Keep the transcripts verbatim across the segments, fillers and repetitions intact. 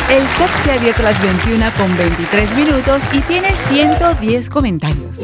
El chat se ha abierto a las veintiuna con veintitrés minutos y tiene ciento diez comentarios.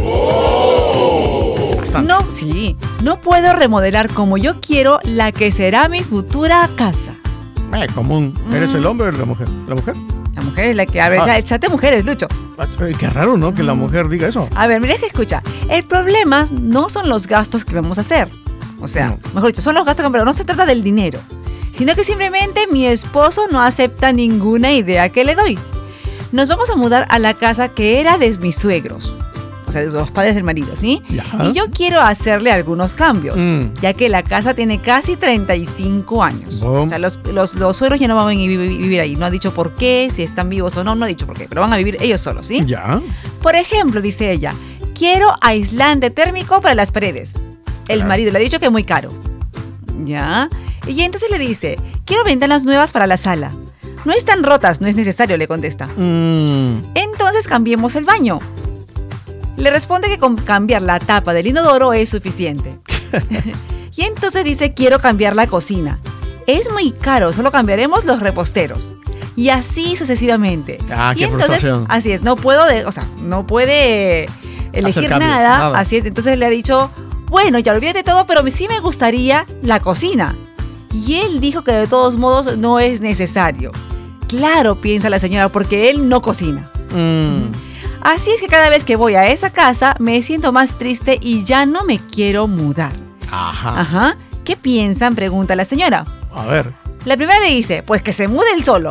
No, sí, no puedo remodelar como yo quiero la que será mi futura casa. Eh, común. ¿Eres mm. el hombre o la mujer? ¿La mujer? La mujer es la que abre ah. el chat de mujeres, Lucho. Ay, qué raro, ¿no? Que la mujer diga eso. A ver, mira que escucha. El problema no son los gastos que vamos a hacer. O sea, no. mejor dicho, son los gastos que pero no se trata del dinero. Sino que simplemente mi esposo no acepta ninguna idea que le doy. Nos vamos a mudar a la casa que era de mis suegros. O sea, de los padres del marido, ¿sí? Ajá. Y yo quiero hacerle algunos cambios, mm. ya que la casa tiene casi treinta y cinco años. Oh. O sea, los, los, los suegros ya no van a vivir, vivir ahí. No ha dicho por qué, si están vivos o no, no ha dicho por qué, pero van a vivir ellos solos, ¿sí? Ya. Por ejemplo, dice ella, quiero aislante térmico para las paredes. El claro. marido le ha dicho que es muy caro. Ya. Y entonces le dice, quiero ventanas nuevas para la sala. No están rotas, no es necesario, le contesta. Mm. Entonces cambiemos el baño. Le responde que con cambiar la tapa del inodoro es suficiente. Y entonces dice, quiero cambiar la cocina. Es muy caro, solo cambiaremos los reposteros. Y así sucesivamente. Ah, y qué entonces, frustración. así es, no puedo, de, o sea, no puede elegir cambio, nada, nada. Así es, entonces le ha dicho, bueno, ya olvídate de todo, pero sí me gustaría la cocina. Y él dijo que de todos modos no es necesario. Claro, piensa la señora, porque él no cocina. Mm. Así es que cada vez que voy a esa casa me siento más triste y ya no me quiero mudar. Ajá. Ajá. ¿Qué piensan? Pregunta la señora. A ver. La primera le dice, pues que se mude él solo.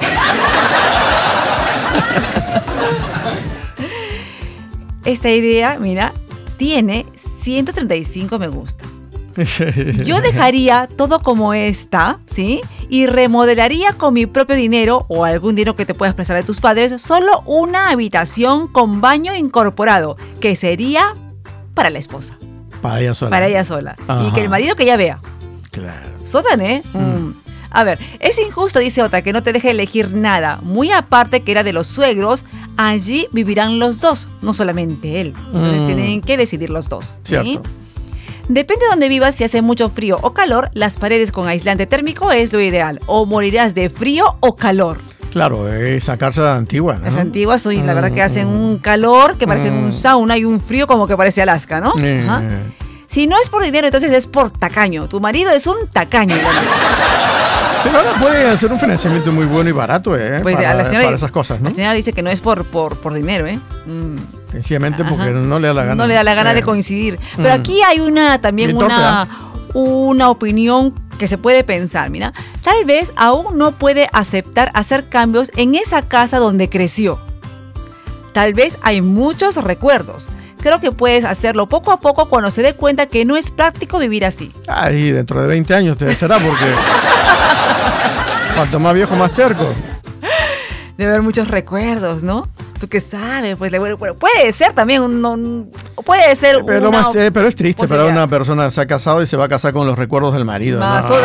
Esta idea, mira, tiene ciento treinta y cinco me gusta. Yo dejaría todo como está, ¿sí? Y remodelaría con mi propio dinero o algún dinero que te puedas prestar de tus padres solo una habitación con baño incorporado, que sería para la esposa. Para ella sola. Para ella sola. Ajá. Y que el marido que ya vea. Claro. Sotan, ¿eh? Mm. Mm. A ver, es injusto, dice otra, que no te deje elegir nada. Muy aparte que era de los suegros, allí vivirán los dos, no solamente él. Entonces mm. tienen que decidir los dos. Cierto. ¿Sí? Depende de donde vivas, si hace mucho frío o calor, las paredes con aislante térmico es lo ideal. O morirás de frío o calor. Claro, esa casa antigua, ¿no? Las antiguas, oye, la verdad que hacen un calor que parece mm. un sauna y un frío como que parece Alaska, ¿no? Eh. Ajá. Si no es por dinero, entonces es por tacaño. Tu marido es un tacaño. Pero ahora puede hacer un financiamiento muy bueno y barato, ¿eh? Pues para, la señora, para esas cosas, ¿no? La señora dice que no es por, por, por dinero, ¿eh? Mm. Sencillamente porque Ajá. no le da la gana. No le da la gana eh. de coincidir. Pero mm. aquí hay una también una, una opinión que se puede pensar. Mira, tal vez aún no puede aceptar hacer cambios en esa casa donde creció. Tal vez hay muchos recuerdos. Creo que puedes hacerlo poco a poco cuando se dé cuenta que no es práctico vivir así. Ay, dentro de veinte años te será porque cuanto más viejo, más terco. Debe haber muchos recuerdos, ¿no? ¿Tú qué sabes? Pues bueno, puede ser también, no, puede ser pero, una más, pero es triste para una persona que se ha casado y se va a casar con los recuerdos del marido. No, ¿no? ¿no?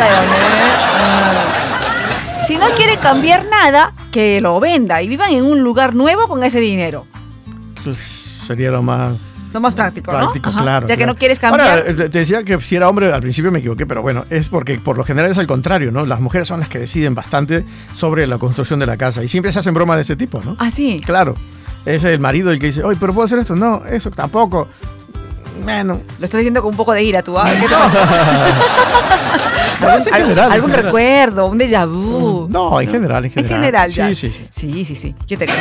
Si no quiere cambiar nada, que lo venda y vivan en un lugar nuevo con ese dinero. Pues sería lo más... Lo más práctico, práctico, ¿no? claro. Ya que claro. no quieres cambiar. Ahora, te decía que si era hombre, al principio me equivoqué, pero bueno, es porque por lo general es al contrario, ¿no? Las mujeres son las que deciden bastante sobre la construcción de la casa y siempre se hacen bromas de ese tipo, ¿no? Ah, sí. Claro. Es el marido el que dice, oye, pero ¿puedo hacer esto? No, eso tampoco. Bueno. Lo estoy diciendo con un poco de ira, tú. ¿Ah? ¿Qué te pasa? No, ¿Algún, en general, algún en general. recuerdo, un déjà vu? No, en general, en general. En general, ya. Sí, sí, sí. Sí, sí, sí. Yo te creo.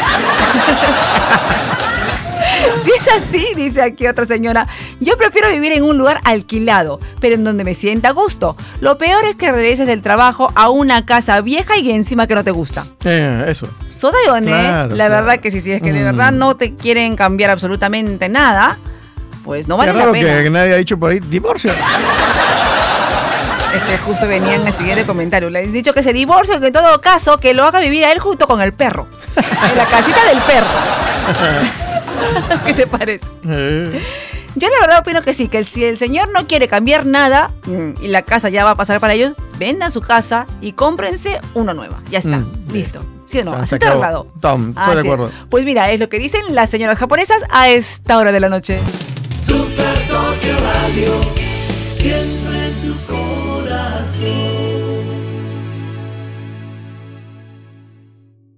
Si es así, dice aquí otra señora, yo prefiero vivir en un lugar alquilado, pero en donde me sienta a gusto. Lo peor es que regreses del trabajo a una casa vieja y encima que no te gusta. Eh, eso. Sodayone, claro, la claro. verdad que sí, sí, es que de Mm. verdad no te quieren cambiar absolutamente nada, pues no vale Qué la raro pena. que nadie ha dicho por ahí, divorcio. Es que justo venía en el siguiente comentario. Le he dicho que se divorcie, que en todo caso que lo haga vivir a él junto con el perro. En la casita del perro. ¿Qué te parece? Eh. Yo la verdad opino que sí, que si el señor no quiere cambiar nada y la casa ya va a pasar para ellos, vendan su casa y cómprense una nueva. Ya está, Mm, listo. ¿Sí o no? Se Así se te acabó. arreglado. Tom, estoy de acuerdo. Pues mira, es lo que dicen las señoras japonesas a esta hora de la noche. Super Tokio Radio, siempre